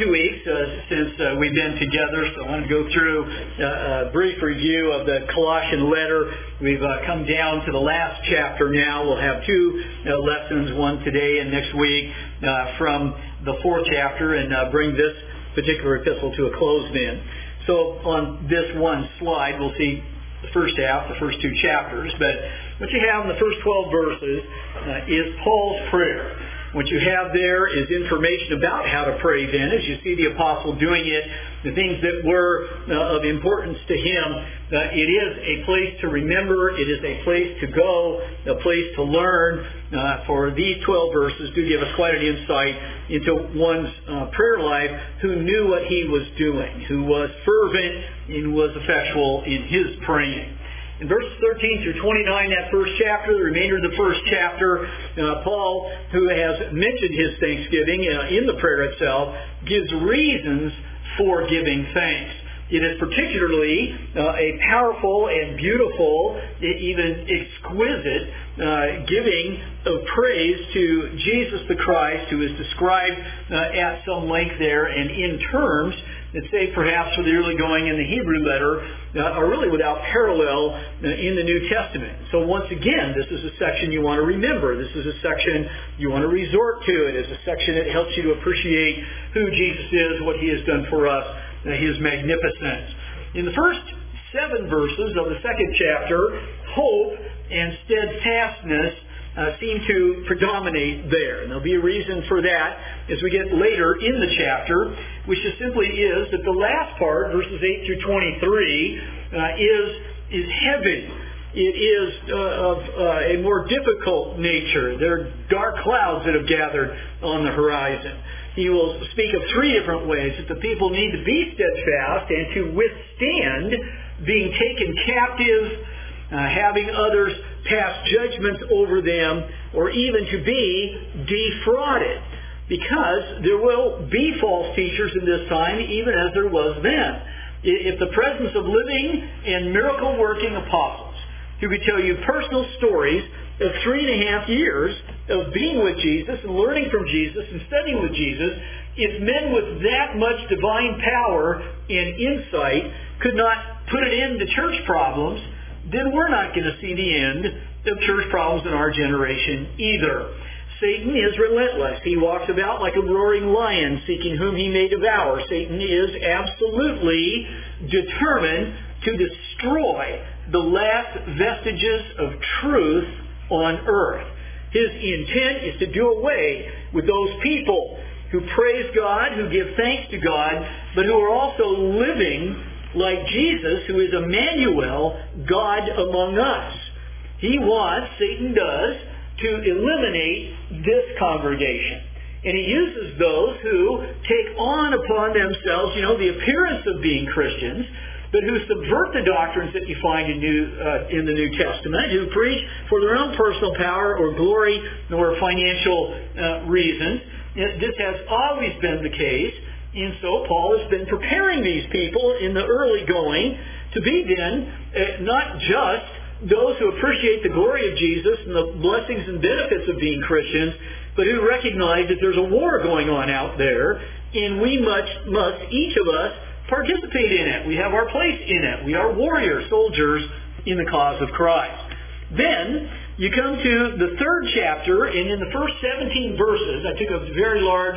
2 weeks since we've been together, so I want to go through a brief review of the Colossian letter. We've come down to the last chapter now. We'll have 2 lessons, one today and next week, from the 4th chapter, and bring this particular epistle to a close then. So on this one slide, we'll see the first half, the first 2 chapters, but what you have in the first 12 verses is Paul's prayer. What you have there is information about how to pray then, as you see the apostle doing it, the things that were of importance to him. It is a place to remember. It is a place to go, a place to learn. For these 12 verses do give us quite an insight into one's prayer life, who knew what he was doing, who was fervent and was effectual in his praying. In verses 13 through 29, that first chapter, the remainder of the first chapter, Paul, who has mentioned his thanksgiving in the prayer itself, gives reasons for giving thanks. It is particularly a powerful and beautiful, even exquisite giving of praise to Jesus the Christ, who is described at some length there and in terms that say perhaps for the early going in the Hebrew letter are really without parallel in the New Testament. So once again, this is a section you want to remember. This is a section you want to resort to. It is a section that helps you to appreciate who Jesus is, what he has done for us, his magnificence. In the first 7 verses of the 2nd chapter, hope and steadfastness seem to predominate there. And there'll be a reason for that as we get later in the chapter, which just simply is that the last part, verses 8 through 23, is heavy. It is of a more difficult nature. There are dark clouds that have gathered on the horizon. He will speak of 3 different ways that the people need to be steadfast and to withstand being taken captive, having others pass judgments over them, or even to be defrauded. Because there will be false teachers in this time, even as there was then. If the presence of living and miracle-working apostles who could tell you personal stories of 3.5 years of being with Jesus and learning from Jesus and studying with Jesus, if men with that much divine power and insight could not put an end to church problems, then we're not going to see the end of church problems in our generation either. Satan is relentless. He walks about like a roaring lion, seeking whom he may devour. Satan is absolutely determined to destroy the last vestiges of truth on earth. His intent is to do away with those people who praise God, who give thanks to God, but who are also living like Jesus, who is Emmanuel, God among us. He wants, Satan does, to eliminate this congregation. And he uses those who take on upon themselves, the appearance of being Christians, but who subvert the doctrines that you find in the New Testament, who preach for their own personal power or glory or financial reasons. This has always been the case. And so Paul has been preparing these people in the early going to be then not just those who appreciate the glory of Jesus and the blessings and benefits of being Christians, but who recognize that there's a war going on out there, and we must each of us participate in it. We have our place in it. We are warrior soldiers in the cause of Christ. Then you come to the 3rd chapter, and in the first 17 verses, I took a very large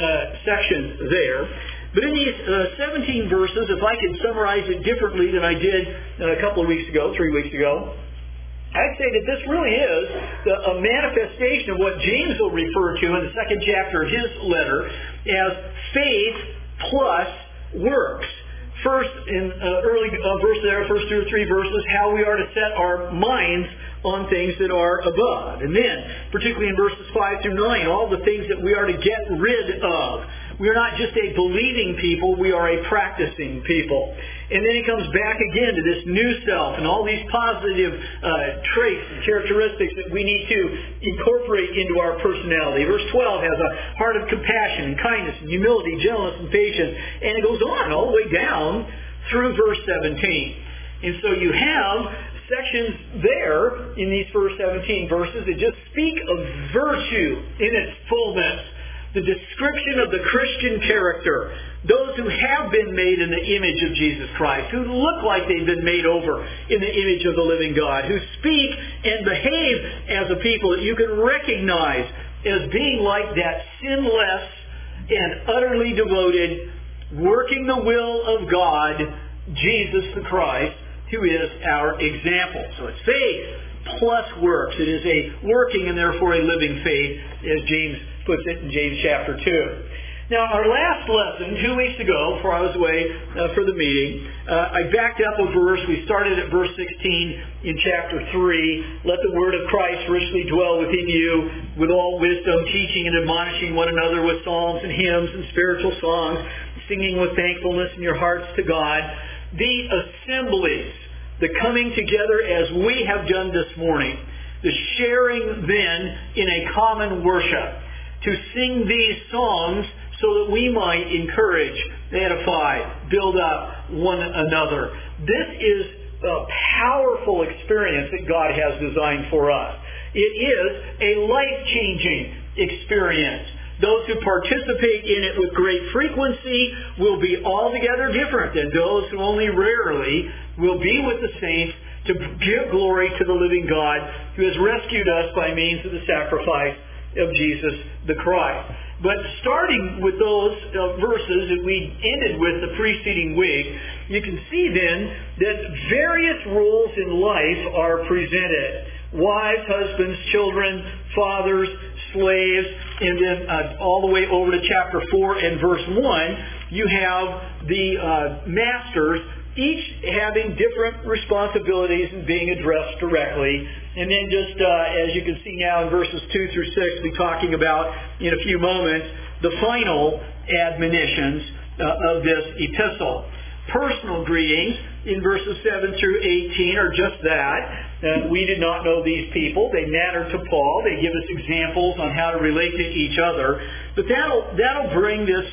section there, but in these 17 verses, if I could summarize it differently than I did a couple of weeks ago, 3 weeks ago, I'd say that this really is a manifestation of what James will refer to in the 2nd chapter of his letter as faith plus works. First, in early verse there, first 2 or 3 verses, how we are to set our minds on things that are above. And then, particularly in verses 5 through 9, all the things that we are to get rid of. We are not just a believing people, we are a practicing people. And then he comes back again to this new self and all these positive traits and characteristics that we need to incorporate into our personality. Verse 12 has a heart of compassion and kindness and humility, gentleness and patience. And it goes on all the way down through verse 17. And so you have sections there in these first 17 verses that just speak of virtue in its fullness. the description of the Christian character, those who have been made in the image of Jesus Christ, who look like they've been made over in the image of the living God, who speak and behave as a people that you can recognize as being like that sinless and utterly devoted, working the will of God, Jesus the Christ, who is our example. So it's faith plus works. It is a working and therefore a living faith, as James puts it in James chapter 2. Now, our last lesson, 2 weeks ago, before I was away for the meeting, I backed up a verse. We started at verse 16 in chapter 3. Let the word of Christ richly dwell within you with all wisdom, teaching and admonishing one another with psalms and hymns and spiritual songs, singing with thankfulness in your hearts to God. The assemblies, the coming together as we have done this morning, the sharing then in a common worship, to sing these songs so that we might encourage, edify, build up one another. This is a powerful experience that God has designed for us. It is a life-changing experience. Those who participate in it with great frequency will be altogether different than those who only rarely will be with the saints to give glory to the living God who has rescued us by means of the sacrifice of Jesus the Christ. But starting with those verses that we ended with the preceding week, you can see then that various roles in life are presented. Wives, husbands, children, fathers, slaves, and then all the way over to chapter 4 and verse 1, you have the masters, each having different responsibilities and being addressed directly. And then just as you can see now in verses 2 through 6, we'll be talking about in a few moments the final admonitions of this epistle. Personal greetings in verses 7 through 18 are just that. We did not know these people. They mattered to Paul. They give us examples on how to relate to each other. But that'll bring this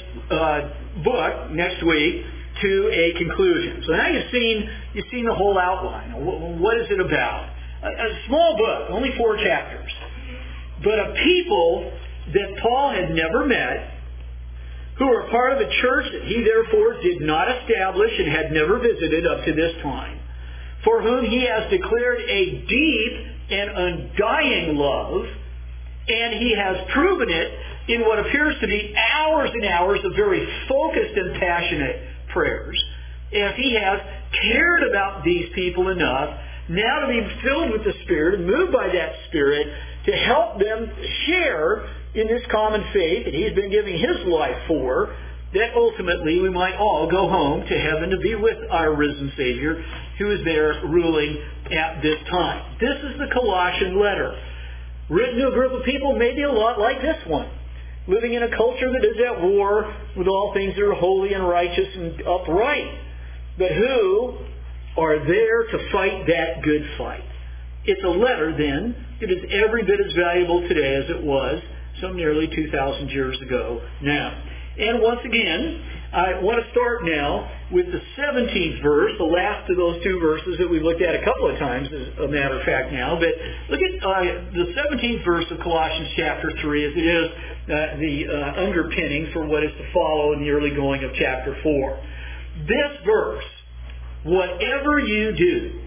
book next week to a conclusion. So now you've seen the whole outline. What is it about? A small book, only 4 chapters. But a people that Paul had never met, who are part of a church that he therefore did not establish and had never visited up to this time, for whom he has declared a deep and undying love, and he has proven it in what appears to be hours and hours of very focused and passionate prayers. If he has cared about these people enough now to be filled with the Spirit and moved by that Spirit to help them share in this common faith that he's been giving his life for, that ultimately we might all go home to heaven to be with our risen Savior who is there ruling at this time. This is the Colossian letter, written to a group of people maybe a lot like this one, living in a culture that is at war with all things that are holy and righteous and upright, but who are there to fight that good fight. It's a letter, then, that is every bit as valuable today as it was some nearly 2,000 years ago now. And once again, I want to start now with the 17th verse, the last of those 2 verses that we've looked at a couple of times, as a matter of fact now. But look at the 17th verse of Colossians chapter 3, as it is the underpinning for what is to follow in the early going of chapter 4. This verse, whatever you do,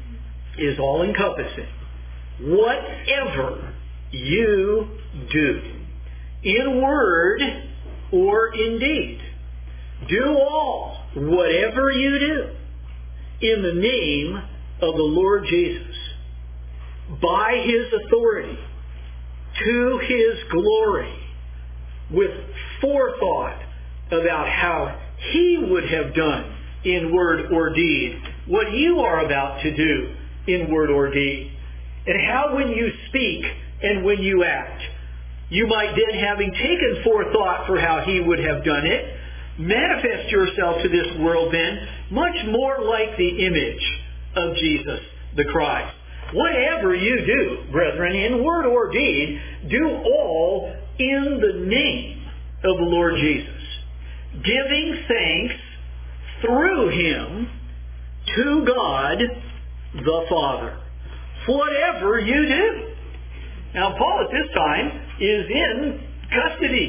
is all-encompassing. Whatever you do, in word or in deed, do all, whatever you do, in the name of the Lord Jesus, by His authority, to His glory, with forethought about how He would have done in word or deed what you are about to do in word or deed. And how when you speak and when you act, you might then, having taken forethought for how He would have done it, manifest yourself to this world then much more like the image of Jesus the Christ. Whatever you do, brethren, in word or deed, do all in the name of the Lord Jesus, giving thanks through Him to God the Father. Whatever you do. Now, Paul at this time is in custody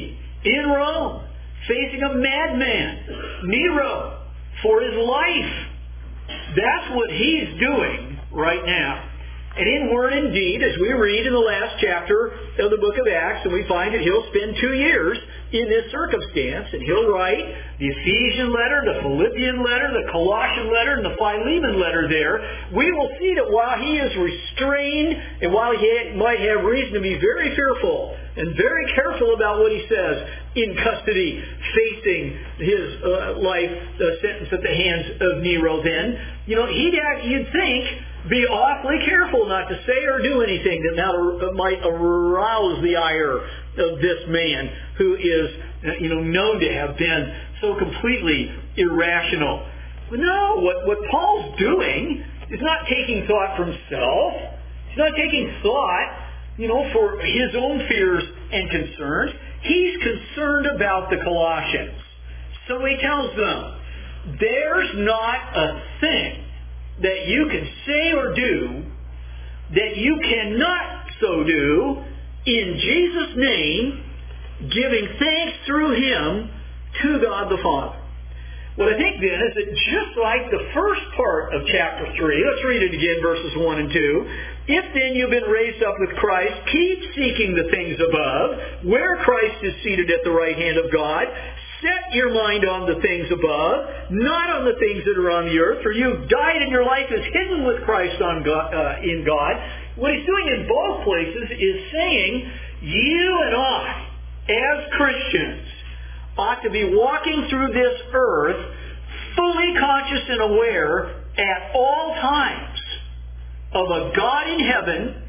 in Rome, facing a madman, Nero, for his life. That's what he's doing right now. And in word and deed, as we read in the last chapter of the book of Acts, and we find that he'll spend 2 years in this circumstance, and he'll write the Ephesian letter, the Philippian letter, the Colossian letter, and the Philemon letter there. We will see that while he is restrained, and while he might have reason to be very fearful and very careful about what he says in custody, facing his life sentence at the hands of Nero then, you'd think, be awfully careful not to say or do anything that might arouse the ire of this man who is, known to have been so completely irrational. But no, what Paul's doing is not taking thought for himself. He's not taking thought, for his own fears and concerns. He's concerned about the Colossians. So he tells them, there's not a thing that you can say or do that you cannot so do in Jesus' name, giving thanks through him to God the Father. What I think then is that just like the first part of chapter 3, let's read it again, verses 1 and 2. If then you've been raised up with Christ, keep seeking the things above, where Christ is seated at the right hand of God. Set your mind on the things above, not on the things that are on the earth, for you've died and your life is hidden with Christ in God. What he's doing in both places is saying, you and I, as Christians, ought to be walking through this earth fully conscious and aware at all times of a God in heaven,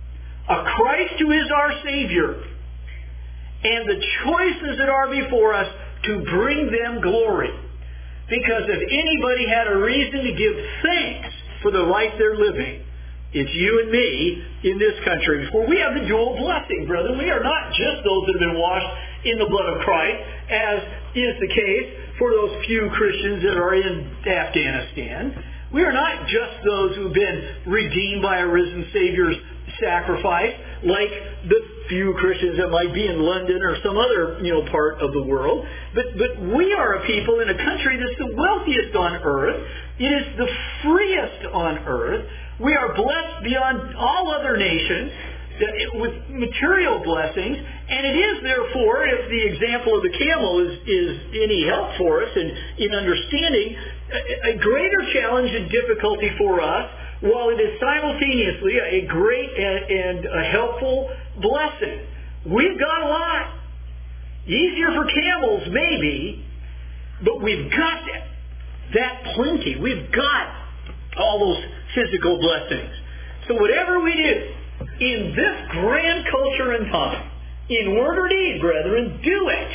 a Christ who is our Savior, and the choices that are before us to bring them glory. Because if anybody had a reason to give thanks for the life they're living, it's you and me in this country. For we have the dual blessing, brethren. We are not just those that have been washed in the blood of Christ, as is the case for those few Christians that are in Afghanistan. We are not just those who have been redeemed by a risen Savior's sacrifice, like the few Christians that might be in London or some other part of the world. But we are a people in a country that's the wealthiest on earth. It is the freest on earth. We are blessed beyond all other nations with material blessings, and it is therefore, if the example of the camel is any help for us in understanding, a greater challenge and difficulty for us, while it is simultaneously a great and a helpful blessing. We've got a lot. Easier for camels, maybe, but we've got that plenty. We've got all those physical blessings. So whatever we do in this grand culture and time, in word or deed, brethren, do it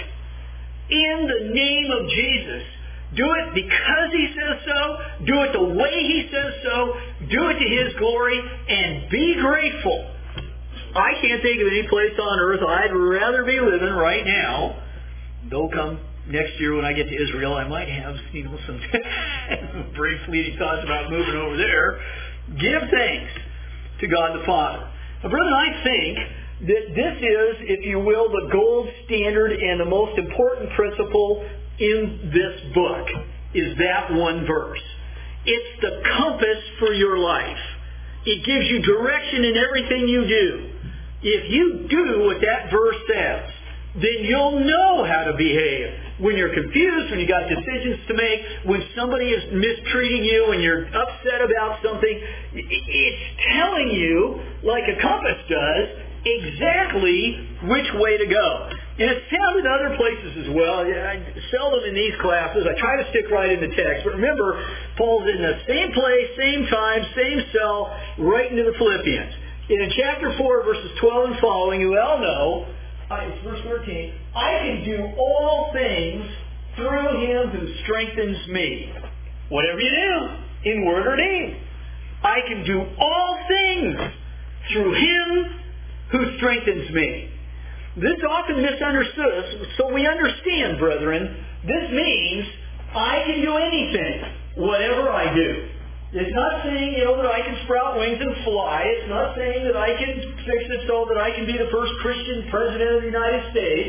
in the name of Jesus. Do it because he says so. Do it the way he says so. Do it to his glory, and be grateful. I can't think of any place on earth I'd rather be living right now. Though come next year when I get to Israel, I might have some brief fleeting thoughts about moving over there. Give thanks to God the Father. Now, brethren, I think that this is, if you will, the gold standard and the most important principle in this book is that one verse. It's the compass for your life. It gives you direction in everything you do. If you do what that verse says, then you'll know how to behave. When you're confused, when you got decisions to make, when somebody is mistreating you and you're upset about something, it's telling you, like a compass does, exactly which way to go. And it's found in other places as well. I seldom in these classes. I try to stick right in the text. But remember, Paul's in the same place, same time, same cell, right into the Philippians. And in chapter 4, verses 12 and following, you all know, it's verse 13, I can do all things through him who strengthens me. Whatever you do, in word or deed, I can do all things through him who strengthens me. This is often misunderstood, so we understand, brethren, this means I can do anything, whatever I do. It's not saying, that I can sprout wings and fly. It's not saying that I can fix it so that I can be the first Christian president of the United States.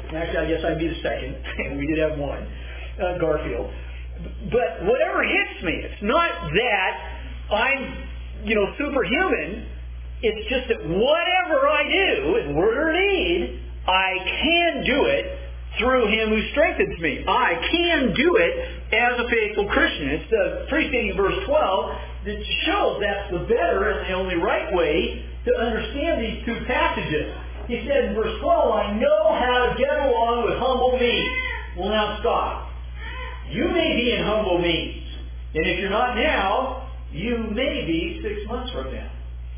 Actually, I guess I'd be the second. We did have one, Garfield. But whatever hits me, it's not that I'm, superhuman. It's just that whatever I do, in word or deed, I can do it through Him who strengthens me. I can do it as a faithful Christian. It's the preceding verse 12 that shows that's the better and the only right way to understand these two passages. He said in verse 12, I know how to get along with humble means. Well, now stop. You may be in humble means. And if you're not now, you may be 6 months from now.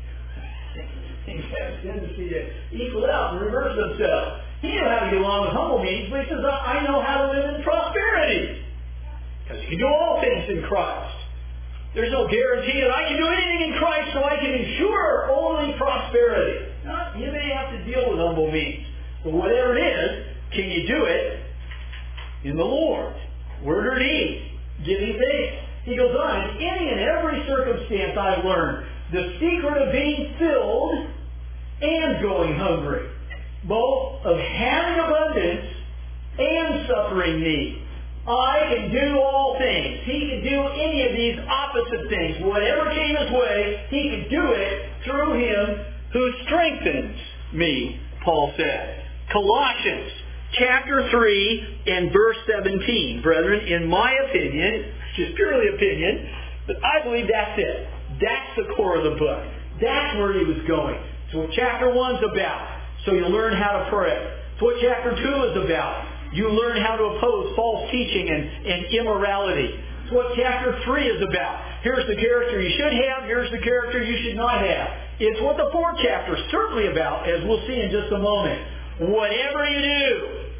Things have a tendency to equal out and reverse themselves. He knew how to get along with humble means, but he says, I know how to live in prosperity. Because you can do all things in Christ. There's no guarantee that I can do anything in Christ so I can ensure only prosperity. No, you may have to deal with humble means. But whatever it is, can you do it in the Lord? Word or deed? Giving thanks. He goes on, in any and every circumstance I've learned the secret of being filled and going hungry, both of having abundance and suffering need. I can do all things. He can do any of these opposite things. Whatever came his way, he can do it through Him who strengthens me, Paul said. Colossians chapter 3 and verse 17. Brethren, in my opinion, just purely opinion, but I believe that's it. That's the core of the book. That's where he was going. It's what chapter 1's about. So you learn how to pray. It's what chapter 2 is about. You learn how to oppose false teaching and immorality. It's what chapter 3 is about. Here's the character you should have. Here's the character you should not have. It's what the 4th chapter is certainly about, as we'll see in just a moment. Whatever you do,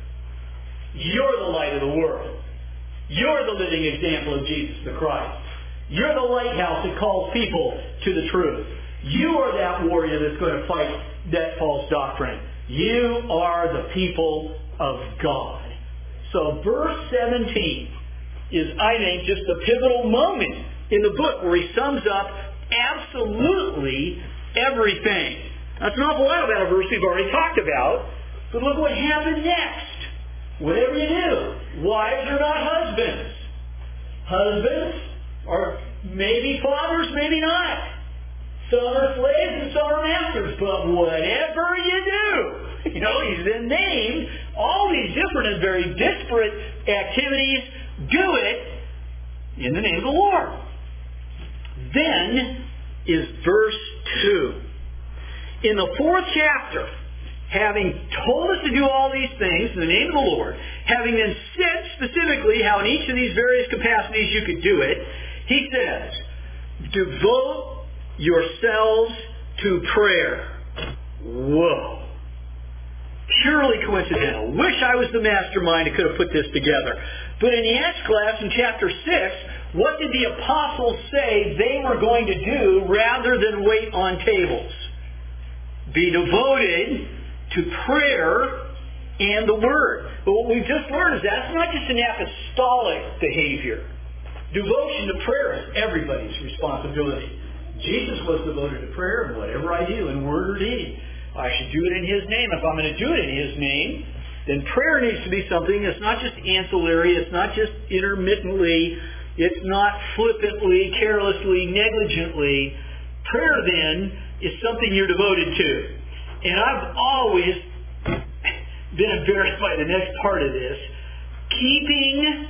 you're the light of the world. You're the living example of Jesus the Christ. You're the lighthouse that calls people to the truth. You are that warrior that's going to fight that false doctrine. You are the people of God. So verse 17 is, I think, just the pivotal moment in the book where he sums up absolutely everything. That's an awful lot about a verse we've already talked about, but look what happened next. Whatever you do, wives are not husbands. Husbands are maybe fathers, maybe not. Some are slaves and some are masters. But whatever you do, he's then named all these different and very disparate activities. Do it in the name of the Lord. Then is verse 2. In the 4th chapter, having told us to do all these things in the name of the Lord, having then said specifically how in each of these various capacities you could do it, he says, devote yourselves to prayer. Whoa. Purely coincidental. Wish I was the mastermind that could have put this together. But in the Acts class in chapter 6, what did the apostles say they were going to do rather than wait on tables? Be devoted to prayer and the Word. But what we've just learned is that's not just an apostolic behavior. Devotion to prayer is everybody's responsibility. Jesus was devoted to prayer, and whatever I do in word or deed, I should do it in His name. If I'm going to do it in His name, then prayer needs to be something that's not just ancillary, it's not just intermittently, it's not flippantly, carelessly, negligently. Prayer then is something you're devoted to. And I've always been embarrassed by the next part of this. Keeping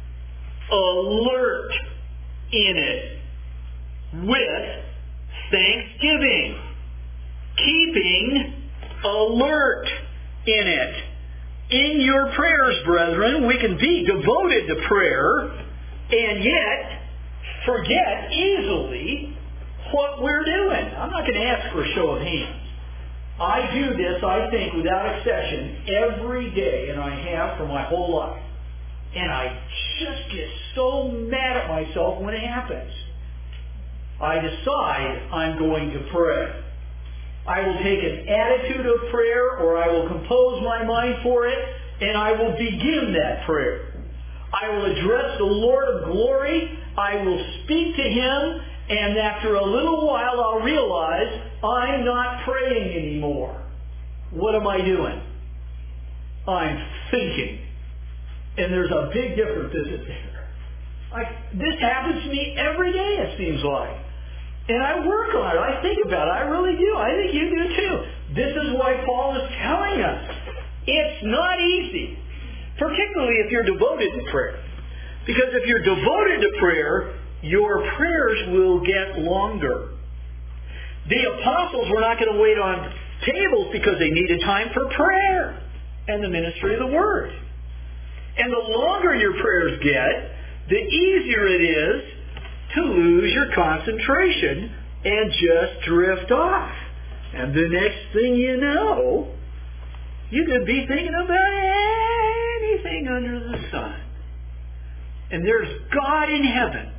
alert in it with thanksgiving. Keeping alert in it. In your prayers, brethren, we can be devoted to prayer and yet forget easily what we're doing. I'm not going to ask for a show of hands. I do this, I think, without exception, every day, and I have for my whole life. And I just get so mad at myself when it happens. I decide I'm going to pray. I will take an attitude of prayer, or I will compose my mind for it, and I will begin that prayer. I will address the Lord of glory. I will speak to Him, and after a little while I'll realize I'm not praying anymore. What am I doing? I'm thinking. And there's a big difference, isn't there? This happens to me every day, it seems like. And I work on it. I think about it. I really do. I think you do too. This is why Paul is telling us. It's not easy, particularly if you're devoted to prayer. Because if you're devoted to prayer, your prayers will get longer. The apostles were not going to wait on tables because they needed time for prayer and the ministry of the Word. And the longer your prayers get, the easier it is to lose your concentration and just drift off. And the next thing you know, you could be thinking about anything under the sun. And there's God in heaven.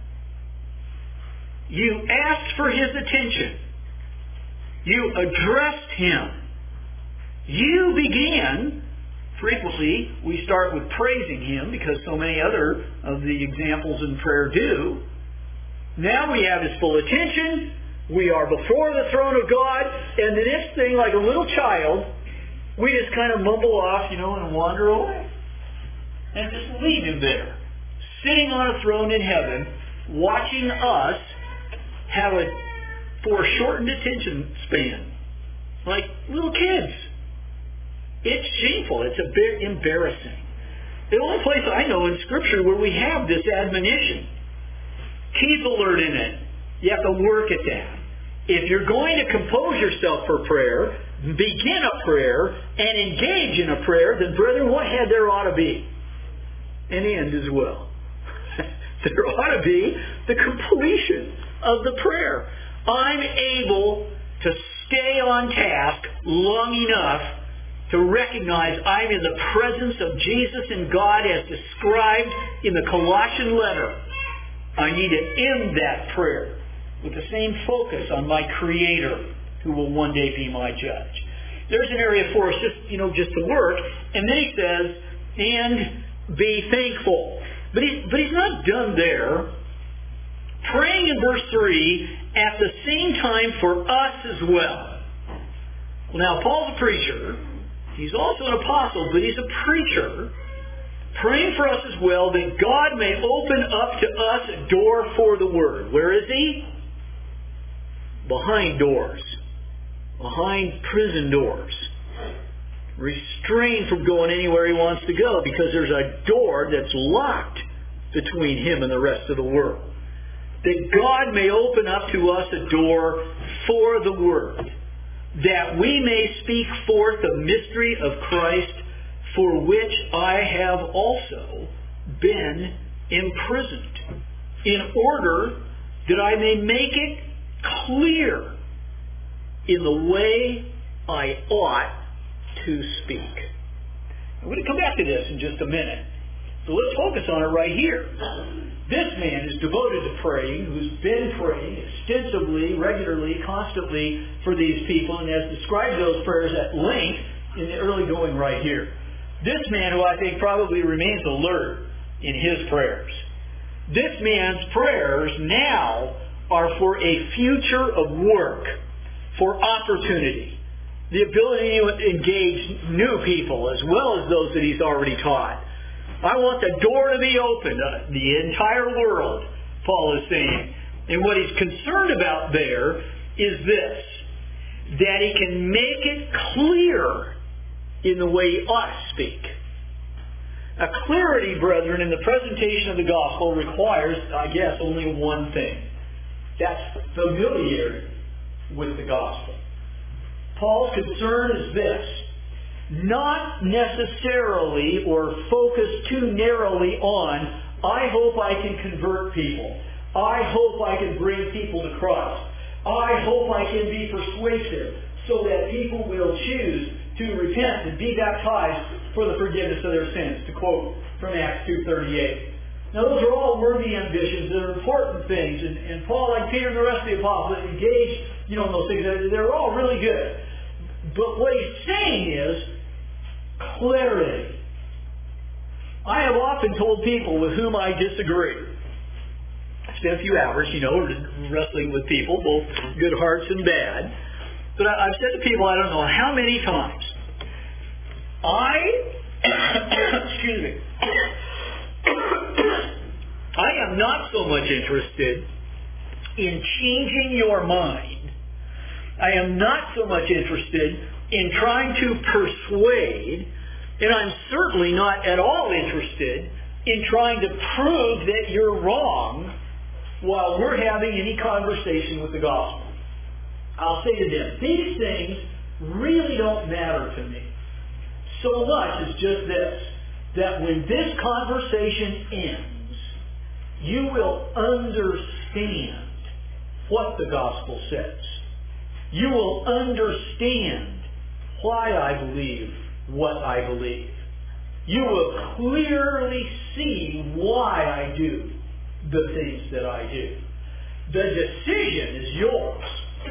You asked for His attention. You addressed Him. You began, frequently we start with praising Him because so many other of the examples in prayer do. Now we have His full attention. We are before the throne of God. And the next thing, like a little child, we just kind of mumble off, and wander away. And just leave Him there, sitting on a throne in heaven, watching us have a foreshortened attention span. Like little kids. It's shameful. It's a bit embarrassing. The only place I know in Scripture where we have this admonition. Keep alert in it. You have to work at that. If you're going to compose yourself for prayer, begin a prayer, and engage in a prayer, then brethren, what head there ought to be? An end as well. There ought to be the completion of the prayer. I'm able to stay on task long enough to recognize I'm in the presence of Jesus and God as described in the Colossian letter. I need to end that prayer with the same focus on my Creator, who will one day be my judge. There's an area for us just to work, and then he says, and be thankful. But he's not done there. Praying in verse 3 at the same time for us as well. Well, now, Paul's a preacher. He's also an apostle, but he's a preacher. Praying for us as well that God may open up to us a door for the Word. Where is He? Behind doors. Behind prison doors. Restrained from going anywhere He wants to go because there's a door that's locked between Him and the rest of the world. That God may open up to us a door for the Word, that we may speak forth the mystery of Christ, for which I have also been imprisoned, in order that I may make it clear in the way I ought to speak. I'm going to come back to this in just a minute. So let's focus on it right here. This man is devoted to praying, who's been praying extensively, regularly, constantly for these people, and has described those prayers at length in the early going right here. This man, who I think probably remains alert in his prayers. This man's prayers now are for a future of work, for opportunity, the ability to engage new people as well as those that he's already taught. I want the door to be opened, the entire world, Paul is saying. And what he's concerned about there is this, that he can make it clear in the way he ought to speak. A clarity, brethren, in the presentation of the gospel requires, I guess, only one thing. That's familiarity with the gospel. Paul's concern is this: not necessarily or focused too narrowly on, I hope I can convert people. I hope I can bring people to Christ. I hope I can be persuasive so that people will choose to repent and be baptized for the forgiveness of their sins, to quote from Acts 2:38. Now those are all worthy ambitions. They're important things. And Paul, like Peter and the rest of the apostles, engaged in those things. They're all really good. But what he's saying is clarity. I have often told people with whom I disagree. I spent a few hours, wrestling with people, both good hearts and bad. But I've said to people, I don't know how many times, I excuse me, I am not so much interested in changing your mind. I am not so much interested in trying to persuade, and I'm certainly not at all interested in trying to prove that you're wrong while we're having any conversation with the gospel. I'll say to them, these things really don't matter to me so much as just this, that when this conversation ends, you will understand what the gospel says. You will understand why I believe what I believe. You will clearly see why I do the things that I do. The decision is yours.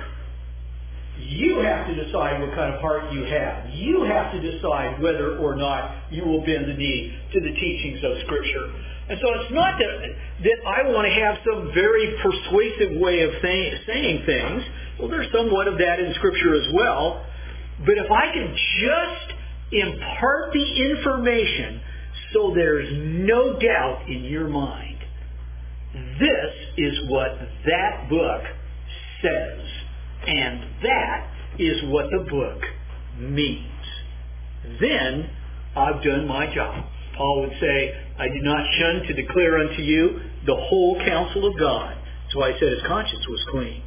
You have to decide what kind of heart you have. You have to decide whether or not you will bend the knee to the teachings of Scripture. And so it's not that I want to have some very persuasive way of saying things. Well, there's somewhat of that in Scripture as well. But if I can just impart the information so there's no doubt in your mind, this is what that book says. And that is what the book means. Then I've done my job. Paul would say, I did not shun to declare unto you the whole counsel of God. That's why I said his conscience was clean.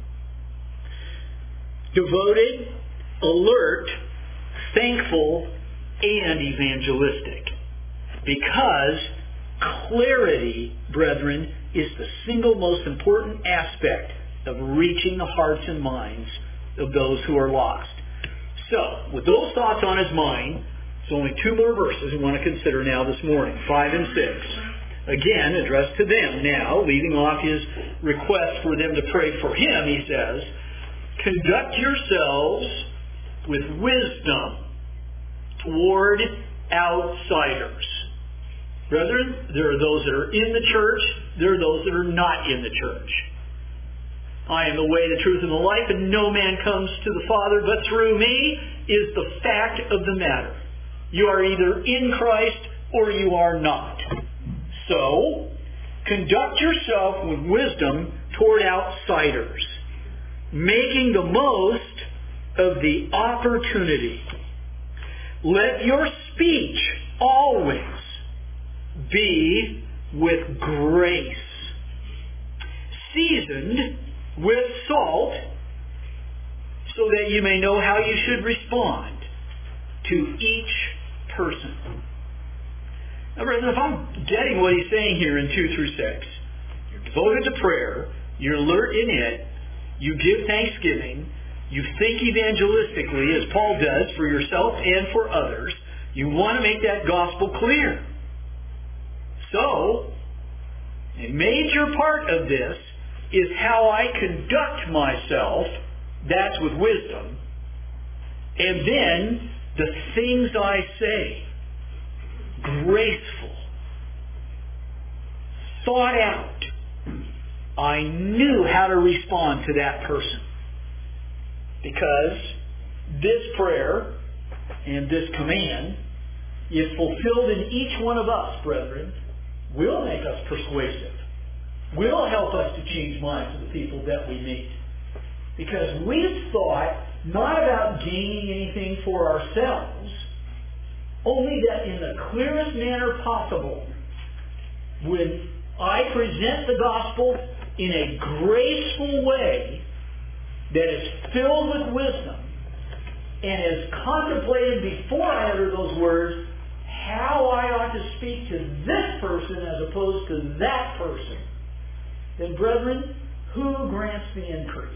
Devoted, alert, thankful, and evangelistic. Because clarity, brethren, is the single most important aspect of reaching the hearts and minds of those who are lost. So, with those thoughts on his mind, there's only two more verses we want to consider now this morning, 5 and 6. Again, addressed to them now, leaving off his request for them to pray for him, he says, conduct yourselves with wisdom toward outsiders. Brethren, there are those that are in the church, there are those that are not in the church. I am the way, the truth, and the life, and no man comes to the Father but through me, is the fact of the matter. You are either in Christ or you are not. So, conduct yourself with wisdom toward outsiders, making the most of the opportunity. Let your speech always be with grace, seasoned with salt, so that you may know how you should respond to each person. Now, brethren, if I'm getting what he's saying here in 2 through 6, you're devoted to prayer, you're alert in it, you give thanksgiving, you think evangelistically, as Paul does, for yourself and for others, you want to make that gospel clear. So, a major part of this is how I conduct myself, that's with wisdom, and then the things I say, graceful, thought out. I knew how to respond to that person. Because this prayer and this command, if fulfilled in each one of us, brethren, will make us persuasive. Will help us to change minds of the people that we meet. Because we've thought not about gaining anything for ourselves, only that in the clearest manner possible, when I present the gospel in a graceful way that is filled with wisdom and is contemplated before I utter those words, how I ought to speak to this person as opposed to that person, then, brethren, who grants the increase?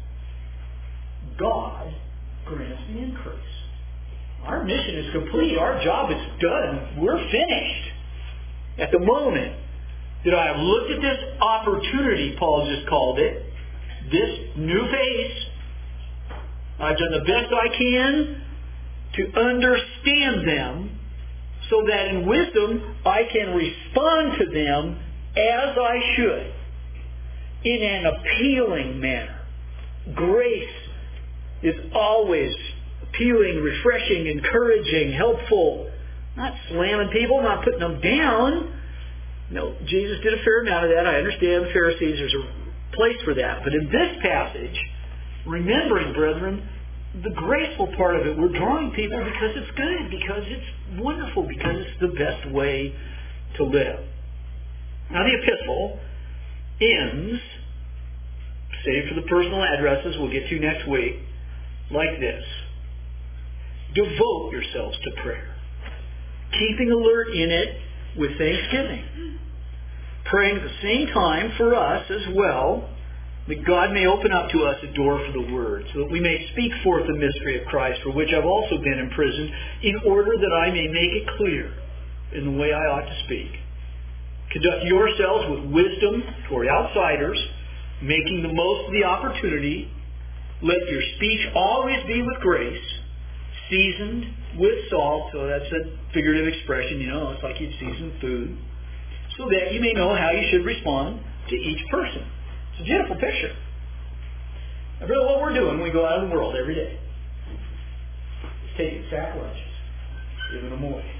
God grants the increase. Our mission is complete. Our job is done. We're finished. At the moment that I have looked at this opportunity, Paul just called it, this new phase, I've done the best I can to understand them so that in wisdom I can respond to them as I should, in an appealing manner. Grace is always appealing, refreshing, encouraging, helpful. Not slamming people, not putting them down. No, Jesus did a fair amount of that. I understand the Pharisees, there's a place for that. But in this passage, remembering, brethren, the graceful part of it, we're drawing people because it's good, because it's wonderful, because it's the best way to live. Now the epistle ends, save for the personal addresses we'll get to next week, like this. Devote yourselves to prayer, keeping alert in it with thanksgiving, praying at the same time for us as well, that God may open up to us a door for the Word, so that we may speak forth the mystery of Christ, for which I've also been imprisoned, in order that I may make it clear in the way I ought to speak. Conduct yourselves with wisdom toward outsiders, making the most of the opportunity. Let your speech always be with grace, seasoned with salt. So that's a figurative expression, it's like you'd season food. So that you may know how you should respond to each person. It's a beautiful picture. Now, really what we're doing when we go out in the world every day is taking sack lunches, giving them away.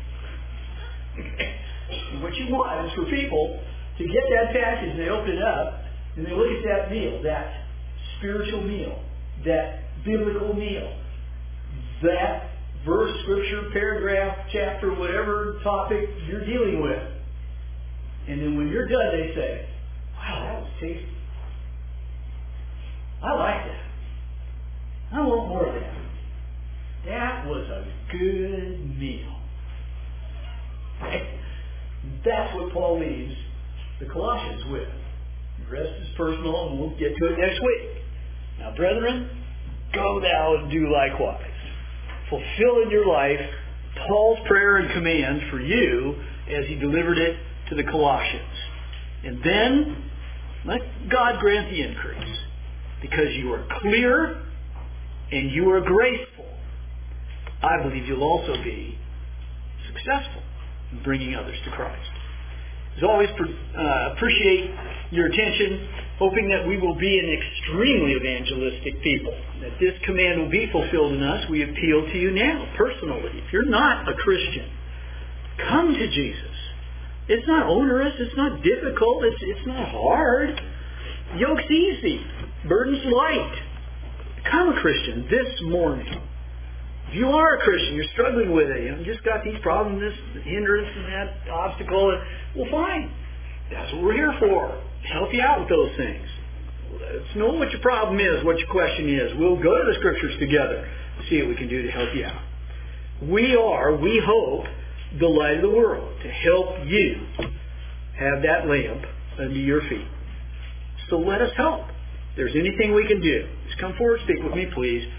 And what you want is for people to get that package and they open it up and they look at that meal, that spiritual meal, that biblical meal, that verse, scripture, paragraph, chapter, whatever topic you're dealing with. And then when you're done, they say, wow, that was tasty. I like that. I want more of that. That was a good meal. Right? That's what Paul leaves the Colossians with. The rest is personal, and we'll get to it next week. Now, brethren, go thou and do likewise. Fulfill in your life Paul's prayer and command for you as he delivered it to the Colossians. And then, let God grant the increase. Because you are clear and you are graceful, I believe you'll also be successful in bringing others to Christ. As always, appreciate your attention, hoping that we will be an extremely evangelistic people, that this command will be fulfilled in us. We appeal to you now, personally. If you're not a Christian, come to Jesus. It's not onerous. It's not difficult. It's not hard. Yoke's easy. Burden's light. Become a Christian this morning. If you are a Christian, you're struggling with it, you just got these problems, this hindrance and that obstacle, well, fine. That's what we're here for. Help you out with those things. Let's know what your problem is, what your question is. We'll go to the Scriptures together and see what we can do to help you out. We hope, the light of the world to help you have that lamp under your feet. So let us help. If there's anything we can do, just come forward, speak with me, please.